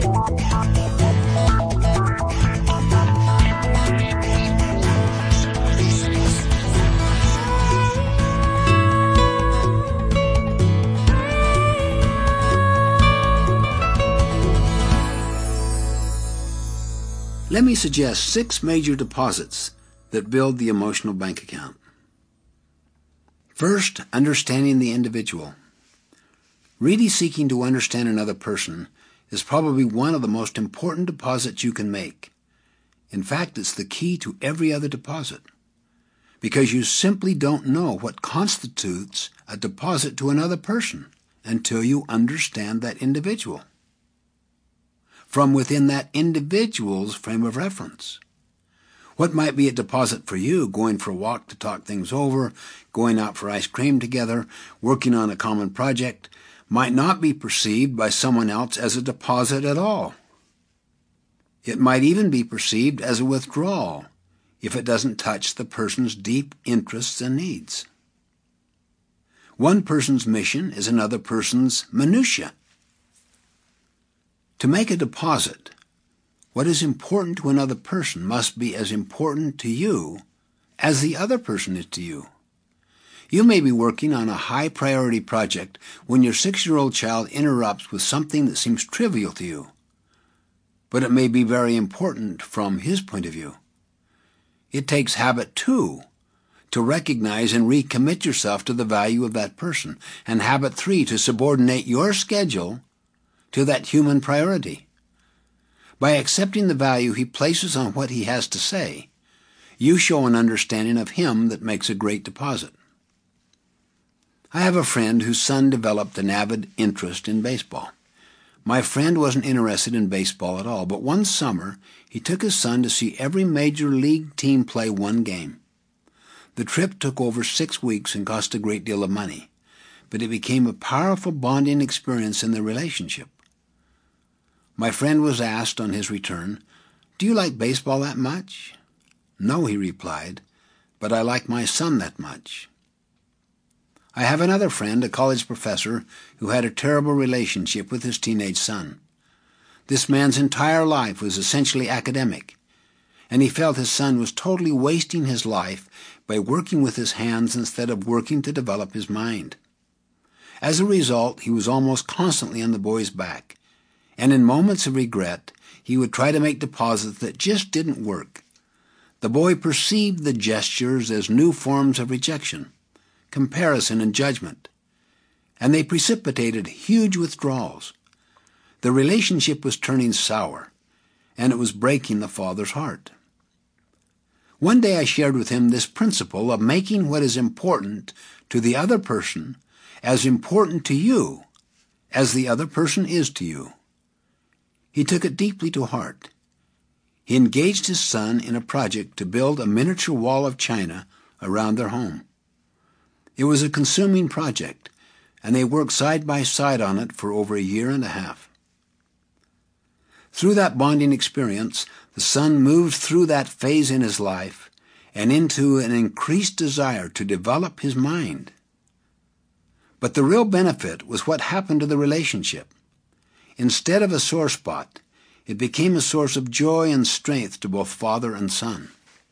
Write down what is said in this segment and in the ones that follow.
Let me suggest 6 major deposits that build the emotional bank account. First, understanding the individual. Really seeking to understand another person is probably one of the most important deposits you can make. In fact, it's the key to every other deposit, because you simply don't know what constitutes a deposit to another person until you understand that individual from within that individual's frame of reference. What might be a deposit for you, going for a walk to talk things over, going out for ice cream together, working on a common project, might not be perceived by someone else as a deposit at all. It might even be perceived as a withdrawal if it doesn't touch the person's deep interests and needs. One person's mission is another person's minutiae. To make a deposit, what is important to another person must be as important to you as the other person is to you. You may be working on a high-priority project when your 6-year-old child interrupts with something that seems trivial to you, but it may be very important from his point of view. It takes habit, too, to recognize and recommit yourself to the value of that person, and habit 3, to subordinate your schedule to that human priority. By accepting the value he places on what he has to say, you show an understanding of him that makes a great deposit. I have a friend whose son developed an avid interest in baseball. My friend wasn't interested in baseball at all, but one summer he took his son to see every major league team play one game. The trip took over 6 weeks and cost a great deal of money, but it became a powerful bonding experience in their relationship. My friend was asked on his return, "Do you like baseball that much?" "No," he replied, "but I like my son that much." I have another friend, a college professor, who had a terrible relationship with his teenage son. This man's entire life was essentially academic, and he felt his son was totally wasting his life by working with his hands instead of working to develop his mind. As a result, he was almost constantly on the boy's back, and in moments of regret, he would try to make deposits that just didn't work. The boy perceived the gestures as new forms of rejection, comparison, and judgment, and they precipitated huge withdrawals. The relationship was turning sour, and it was breaking the father's heart. One day I shared with him this principle of making what is important to the other person as important to you as the other person is to you. He took it deeply to heart. He engaged his son in a project to build a miniature wall of China around their home. It was a consuming project, and they worked side by side on it for over a year and a half. Through that bonding experience, the son moved through that phase in his life and into an increased desire to develop his mind. But the real benefit was what happened to the relationship. Instead of a sore spot, it became a source of joy and strength to both father and son.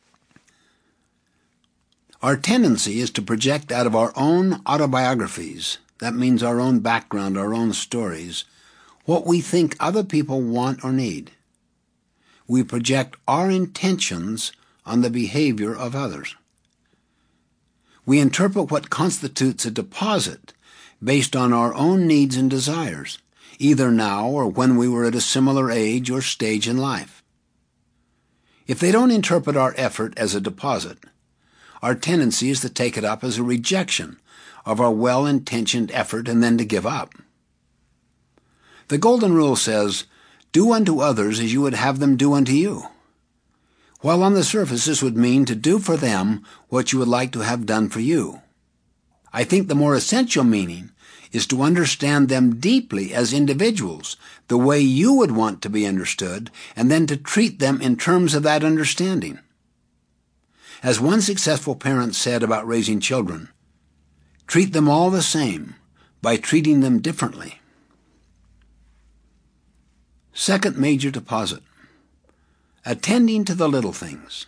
Our tendency is to project out of our own autobiographies, that means our own background, our own stories, what we think other people want or need. We project our intentions on the behavior of others. We interpret what constitutes a deposit based on our own needs and desires, either now or when we were at a similar age or stage in life. If they don't interpret our effort as a deposit, our tendency is to take it up as a rejection of our well-intentioned effort and then to give up. The Golden Rule says, "Do unto others as you would have them do unto you." While on the surface this would mean to do for them what you would like to have done for you. I think the more essential meaning is to understand them deeply as individuals, the way you would want to be understood, and then to treat them in terms of that understanding. As one successful parent said about raising children, treat them all the same by treating them differently. Second major deposit, attending to the little things.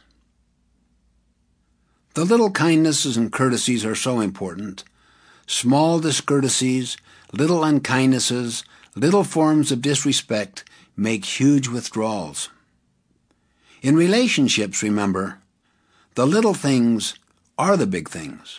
The little kindnesses and courtesies are so important. Small discourtesies, little unkindnesses, little forms of disrespect make huge withdrawals. In relationships, remember, the little things are the big things.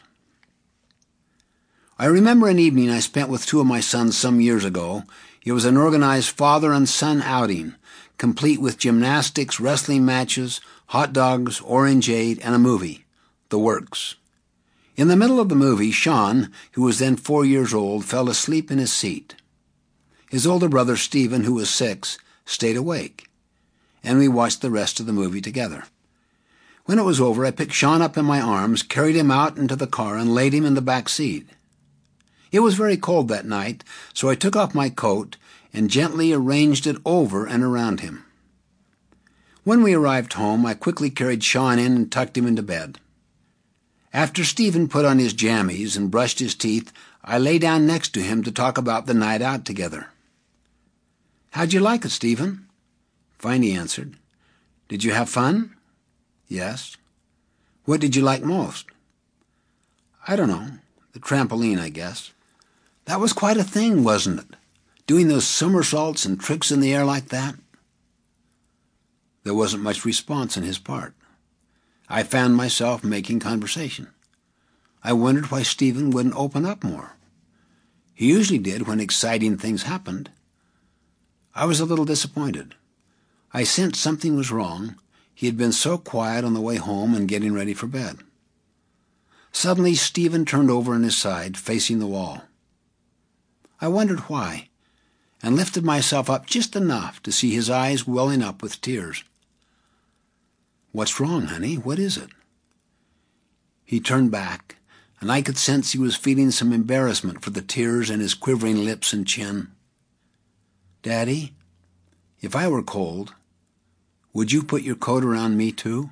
I remember an evening I spent with two of my sons some years ago. It was an organized father and son outing, complete with gymnastics, wrestling matches, hot dogs, orangeade, and a movie, the works. In the middle of the movie, Sean, who was then 4 years old, fell asleep in his seat. His older brother, Stephen, who was 6, stayed awake, and we watched the rest of the movie together. When it was over, I picked Sean up in my arms, carried him out into the car, and laid him in the back seat. It was very cold that night, so I took off my coat and gently arranged it over and around him. When we arrived home, I quickly carried Sean in and tucked him into bed. After Stephen put on his jammies and brushed his teeth, I lay down next to him to talk about the night out together. "How'd you like it, Stephen?" "Fine," he answered. "Did you have fun?" "Yes." "What did you like most?" "I don't know. The trampoline, I guess." "That was quite a thing, wasn't it? Doing those somersaults and tricks in the air like that?" There wasn't much response on his part. I found myself making conversation. I wondered why Stephen wouldn't open up more. He usually did when exciting things happened. I was a little disappointed. I sensed something was wrong. He had been so quiet on the way home and getting ready for bed. Suddenly, Stephen turned over on his side, facing the wall. I wondered why, and lifted myself up just enough to see his eyes welling up with tears. "What's wrong, honey? What is it?" He turned back, and I could sense he was feeling some embarrassment for the tears in his quivering lips and chin. "Daddy, if I were cold, would you put your coat around me too?"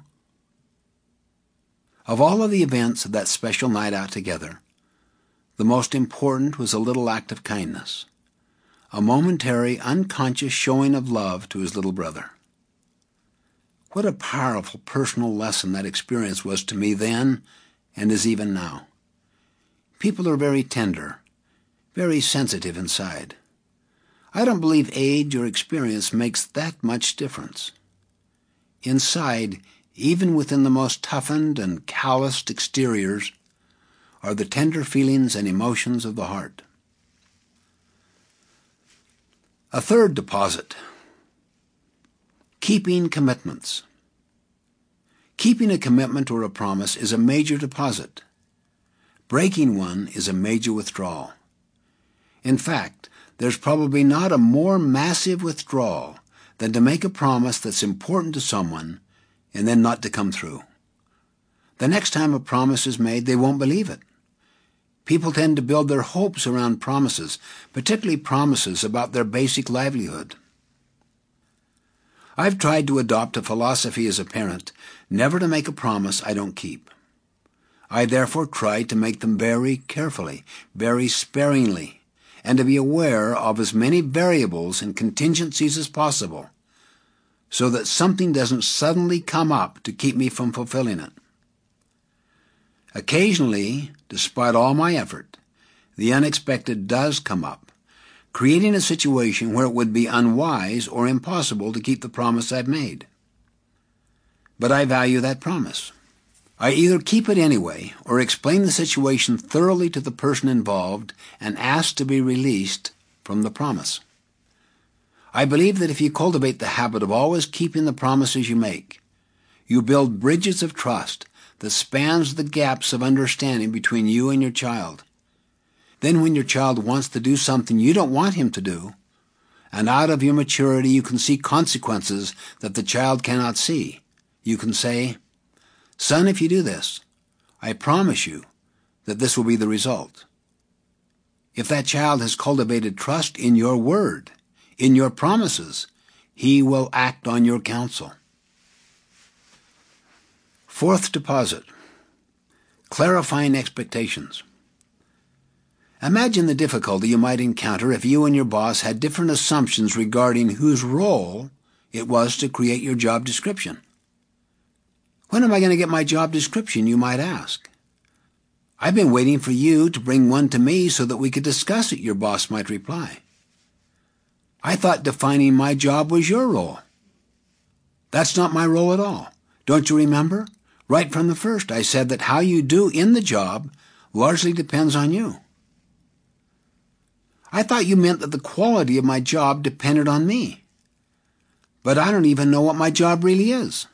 Of all of the events of that special night out together, the most important was a little act of kindness, a momentary, unconscious showing of love to his little brother. What a powerful personal lesson that experience was to me then and is even now. People are very tender, very sensitive inside. I don't believe age or experience makes that much difference. Inside, even within the most toughened and calloused exteriors, are the tender feelings and emotions of the heart. A third deposit, keeping commitments. Keeping a commitment or a promise is a major deposit. Breaking one is a major withdrawal. In fact, there's probably not a more massive withdrawal than to make a promise that's important to someone and then not to come through. The next time a promise is made, they won't believe it. People tend to build their hopes around promises, particularly promises about their basic livelihood. I've tried to adopt a philosophy as a parent, never to make a promise I don't keep. I therefore try to make them very carefully, very sparingly, and to be aware of as many variables and contingencies as possible, so that something doesn't suddenly come up to keep me from fulfilling it. Occasionally, despite all my effort, the unexpected does come up, creating a situation where it would be unwise or impossible to keep the promise I've made. But I value that promise. I either keep it anyway or explain the situation thoroughly to the person involved and ask to be released from the promise. I believe that if you cultivate the habit of always keeping the promises you make, you build bridges of trust that spans the gaps of understanding between you and your child. Then when your child wants to do something you don't want him to do, and out of your maturity you can see consequences that the child cannot see, you can say, "Son, if you do this, I promise you that this will be the result." If that child has cultivated trust in your word, in your promises, he will act on your counsel. Fourth deposit, clarifying expectations. Imagine the difficulty you might encounter if you and your boss had different assumptions regarding whose role it was to create your job description. When am I going to get my job description, you might ask. I've been waiting for you to bring one to me so that we could discuss it, your boss might reply. I thought defining my job was your role. That's not my role at all. Don't you remember? Right from the first, I said that how you do in the job largely depends on you. I thought you meant that the quality of my job depended on me. But I don't even know what my job really is.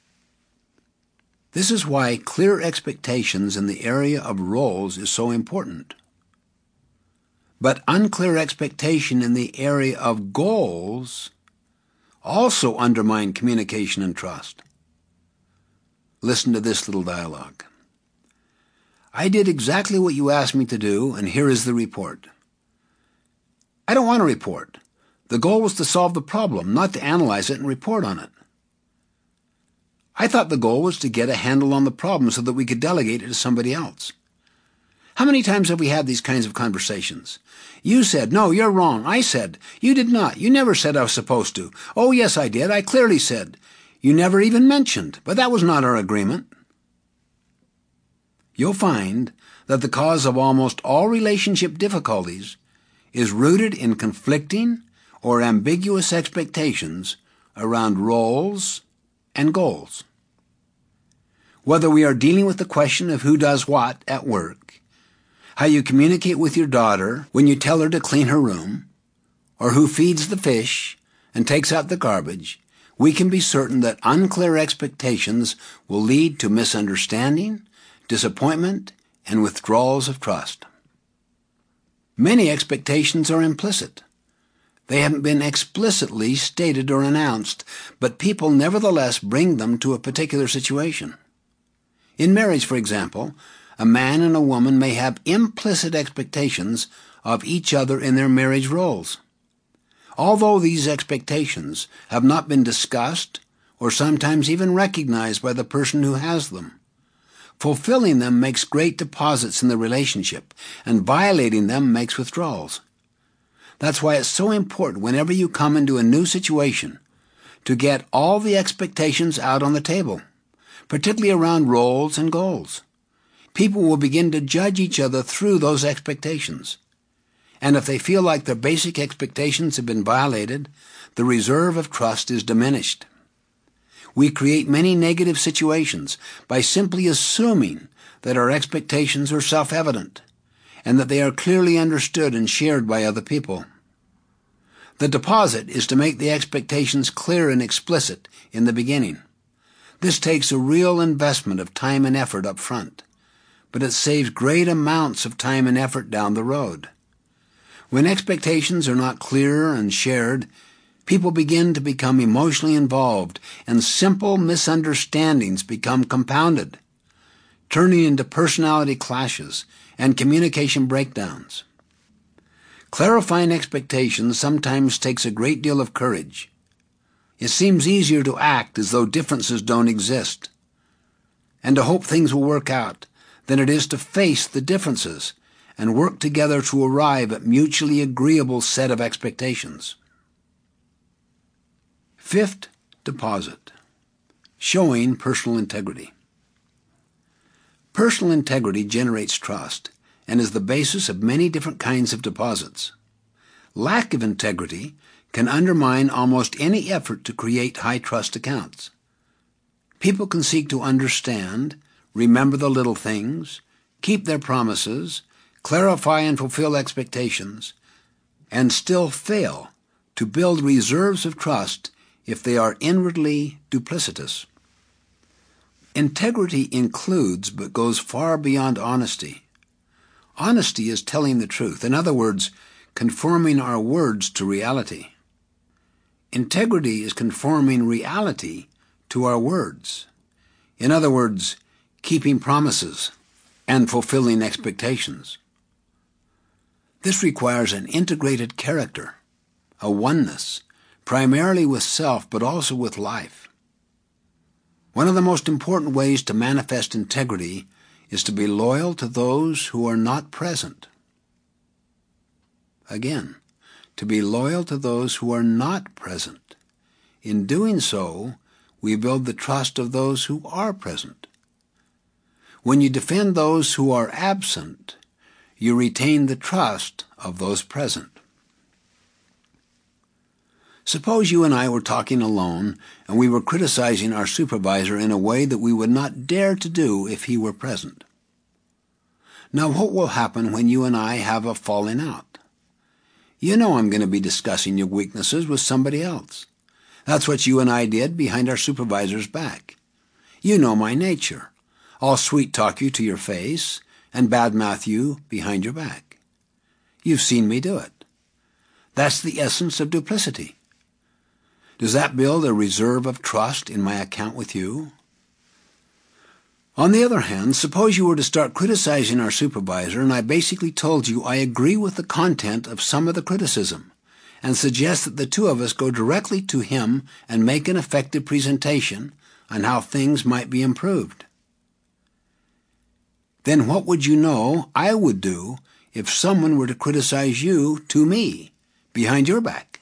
This is why clear expectations in the area of roles is so important. But unclear expectation in the area of goals also undermine communication and trust. Listen to this little dialogue. I did exactly what you asked me to do, and here is the report. I don't want a report. The goal was to solve the problem, not to analyze it and report on it. I thought the goal was to get a handle on the problem so that we could delegate it to somebody else. How many times have we had these kinds of conversations? You said, no, you're wrong. I said, you did not. You never said I was supposed to. Oh, yes, I did. I clearly said. You never even mentioned, but that was not our agreement. You'll find that the cause of almost all relationship difficulties is rooted in conflicting or ambiguous expectations around roles and goals. Whether we are dealing with the question of who does what at work, how you communicate with your daughter when you tell her to clean her room, or who feeds the fish and takes out the garbage, we can be certain that unclear expectations will lead to misunderstanding, disappointment, and withdrawals of trust. Many expectations are implicit. They haven't been explicitly stated or announced, but people nevertheless bring them to a particular situation. In marriage, for example, a man and a woman may have implicit expectations of each other in their marriage roles. Although these expectations have not been discussed or sometimes even recognized by the person who has them, fulfilling them makes great deposits in the relationship, and violating them makes withdrawals. That's why it's so important whenever you come into a new situation to get all the expectations out on the table, particularly around roles and goals. People will begin to judge each other through those expectations. And if they feel like their basic expectations have been violated, the reserve of trust is diminished. We create many negative situations by simply assuming that our expectations are self-evident and that they are clearly understood and shared by other people. The deposit is to make the expectations clear and explicit in the beginning. This takes a real investment of time and effort up front, but it saves great amounts of time and effort down the road. When expectations are not clear and shared, people begin to become emotionally involved, and simple misunderstandings become compounded, turning into personality clashes and communication breakdowns. Clarifying expectations sometimes takes a great deal of courage. It seems easier to act as though differences don't exist, and to hope things will work out, than it is to face the differences and work together to arrive at mutually agreeable set of expectations. Fifth deposit, showing personal integrity. Personal integrity generates trust and is the basis of many different kinds of deposits. Lack of integrity can undermine almost any effort to create high-trust accounts. People can seek to understand, remember the little things, keep their promises, clarify and fulfill expectations, and still fail to build reserves of trust if they are inwardly duplicitous. Integrity includes but goes far beyond honesty. Honesty is telling the truth. In other words, conforming our words to reality. Integrity is conforming reality to our words. In other words, keeping promises and fulfilling expectations. This requires an integrated character, a oneness, primarily with self but also with life. One of the most important ways to manifest integrity is to be loyal to those who are not present. again, to be loyal to those who are not present. In doing so, we build the trust of those who are present. When you defend those who are absent, you retain the trust of those present. Suppose you and I were talking alone and we were criticizing our supervisor in a way that we would not dare to do if he were present. Now, what will happen when you and I have a falling out? You know I'm going to be discussing your weaknesses with somebody else. That's what you and I did behind our supervisor's back. You know my nature. I'll sweet-talk you to your face and bad-mouth you behind your back. You've seen me do it. That's the essence of duplicity. Does that build a reserve of trust in my account with you? On the other hand, suppose you were to start criticizing our supervisor and I basically told you I agree with the content of some of the criticism and suggest that the two of us go directly to him and make an effective presentation on how things might be improved. Then what would you know I would do if someone were to criticize you to me behind your back?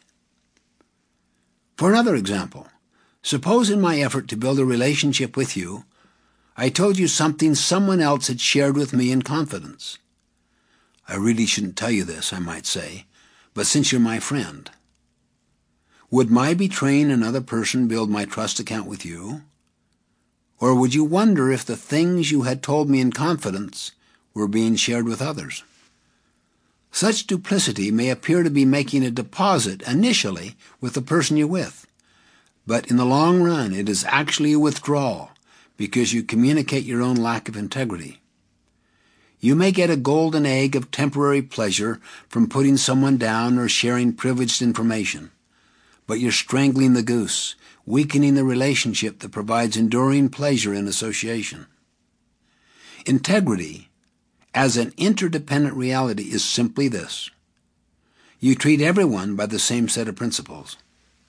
For another example, suppose in my effort to build a relationship with you, I told you something someone else had shared with me in confidence. I really shouldn't tell you this, I might say, but since you're my friend, would my betraying another person build my trust account with you? Or would you wonder if the things you had told me in confidence were being shared with others? Such duplicity may appear to be making a deposit initially with the person you're with, but in the long run it is actually a withdrawal because you communicate your own lack of integrity. You may get a golden egg of temporary pleasure from putting someone down or sharing privileged information, but you're strangling the goose, weakening the relationship that provides enduring pleasure in association. Integrity, as an interdependent reality, is simply this. You treat everyone by the same set of principles.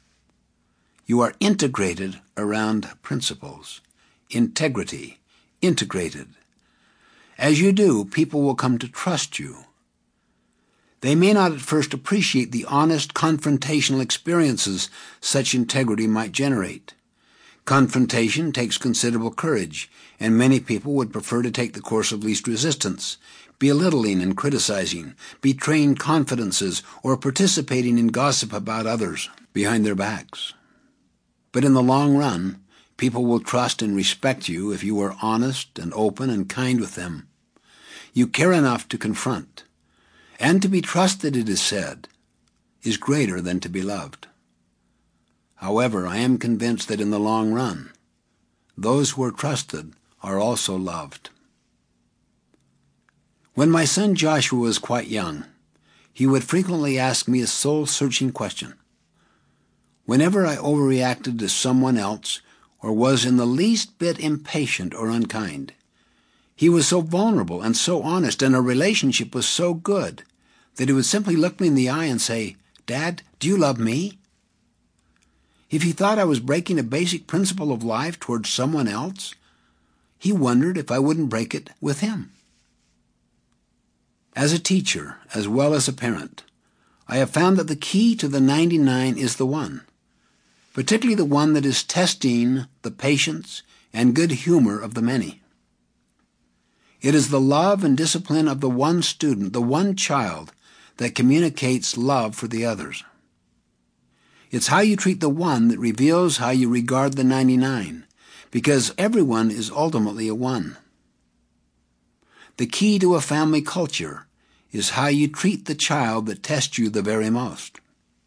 You are integrated around principles. Integrity, integrated. As you do, people will come to trust you. They may not at first appreciate the honest, confrontational experiences such integrity might generate. Confrontation takes considerable courage, and many people would prefer to take the course of least resistance, belittling and criticizing, betraying confidences, or participating in gossip about others behind their backs. But in the long run, people will trust and respect you if you are honest and open and kind with them. You care enough to confront, and to be trusted, it is said, is greater than to be loved. However, I am convinced that in the long run, those who are trusted are also loved. When my son Joshua was quite young, he would frequently ask me a soul-searching question. Whenever I overreacted to someone else or was in the least bit impatient or unkind, he was so vulnerable and so honest, and our relationship was so good that he would simply look me in the eye and say, "Dad, do you love me?" If he thought I was breaking a basic principle of life towards someone else, he wondered if I wouldn't break it with him. As a teacher, as well as a parent, I have found that the key to the 99 is the one, particularly the one that is testing the patience and good humor of the many. It is the love and discipline of the one student, the one child, that communicates love for the others. It's how you treat the one that reveals how you regard the 99, because everyone is ultimately a one. The key to a family culture is how you treat the child that tests you the very most.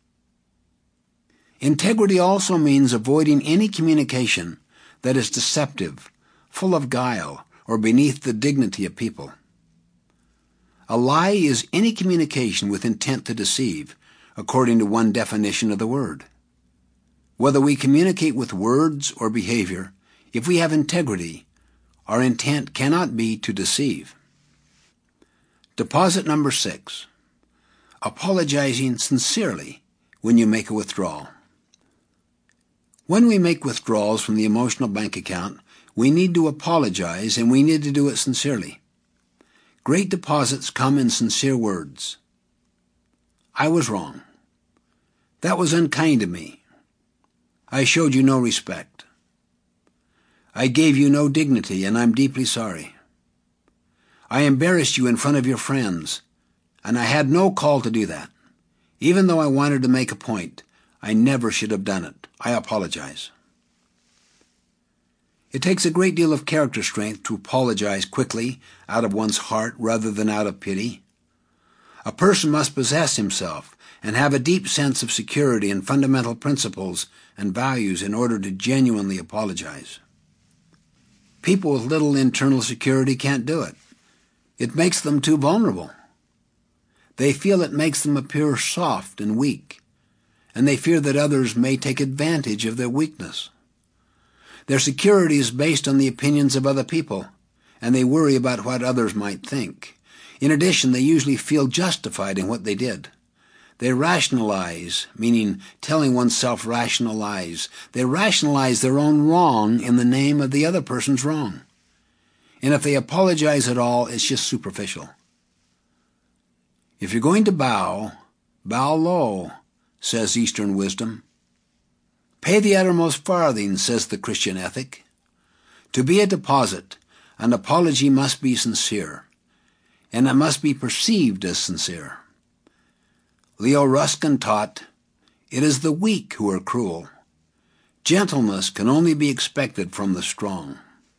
Integrity also means avoiding any communication that is deceptive, full of guile, or beneath the dignity of people. A lie is any communication with intent to deceive, according to one definition of the word. Whether we communicate with words or behavior, if we have integrity, our intent cannot be to deceive. Deposit number 6. Apologizing sincerely when you make a withdrawal. When we make withdrawals from the emotional bank account, we need to apologize, and we need to do it sincerely. Great deposits come in sincere words. I was wrong. That was unkind of me. I showed you no respect. I gave you no dignity, and I'm deeply sorry. I embarrassed you in front of your friends, and I had no call to do that. Even though I wanted to make a point, I never should have done it. I apologize. It takes a great deal of character strength to apologize quickly out of one's heart rather than out of pity. A person must possess himself and have a deep sense of security in fundamental principles and values in order to genuinely apologize. People with little internal security can't do it. It makes them too vulnerable. They feel it makes them appear soft and weak, and they fear that others may take advantage of their weakness. Their security is based on the opinions of other people, and they worry about what others might think. In addition, they usually feel justified in what they did. They rationalize, meaning telling oneself rational lies. They rationalize their own wrong in the name of the other person's wrong. And if they apologize at all, it's just superficial. If you're going to bow, bow low, says Eastern wisdom. Pay the uttermost farthing, says the Christian ethic. To be a deposit, an apology must be sincere, and it must be perceived as sincere. Leo Ruskin taught, "It is the weak who are cruel. Gentleness can only be expected from the strong."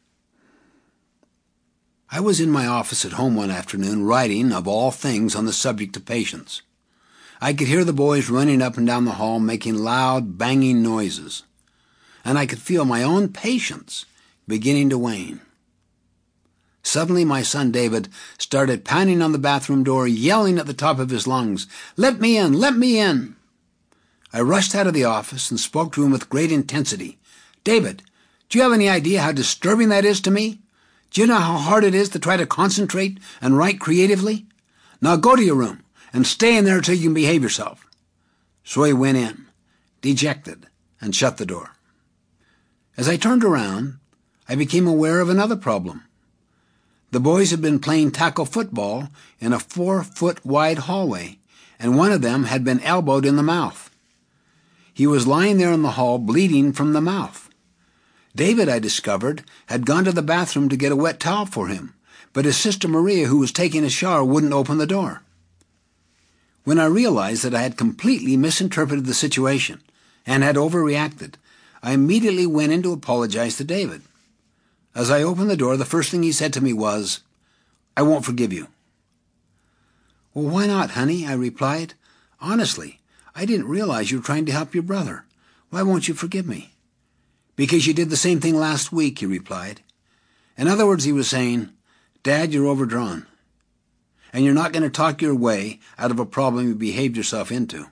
I was in my office at home one afternoon writing, of all things, on the subject of patience. I could hear the boys running up and down the hall making loud, banging noises, and I could feel my own patience beginning to wane. Suddenly my son David started pounding on the bathroom door, yelling at the top of his lungs, "Let me in! Let me in!" I rushed out of the office and spoke to him with great intensity. "David, do you have any idea how disturbing that is to me? Do you know how hard it is to try to concentrate and write creatively? Now go to your room and stay in there till you can behave yourself." So he went in, dejected, and shut the door. As I turned around, I became aware of another problem. The boys had been playing tackle football in a 4-foot-wide hallway, and one of them had been elbowed in the mouth. He was lying there in the hall, bleeding from the mouth. David, I discovered, had gone to the bathroom to get a wet towel for him, but his sister Maria, who was taking a shower, wouldn't open the door. When I realized that I had completely misinterpreted the situation and had overreacted, I immediately went in to apologize to David. As I opened the door, the first thing he said to me was, "I won't forgive you." "Well, why not, honey?" I replied. "Honestly, I didn't realize you were trying to help your brother. Why won't you forgive me?" "Because you did the same thing last week," he replied. In other words, he was saying, "Dad, you're overdrawn, and you're not going to talk your way out of a problem you behaved yourself into."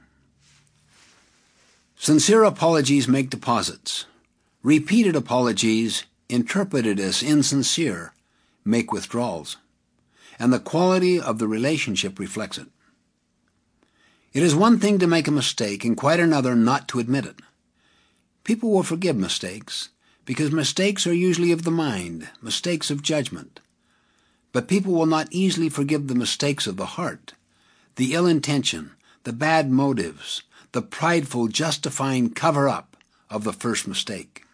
Sincere apologies make deposits. Repeated apologies, interpreted as insincere, make withdrawals, and the quality of the relationship reflects it. It is one thing to make a mistake and quite another not to admit it. People will forgive mistakes because mistakes are usually of the mind, mistakes of judgment. But people will not easily forgive the mistakes of the heart, the ill intention, the bad motives, the prideful, justifying cover-up of the first mistake.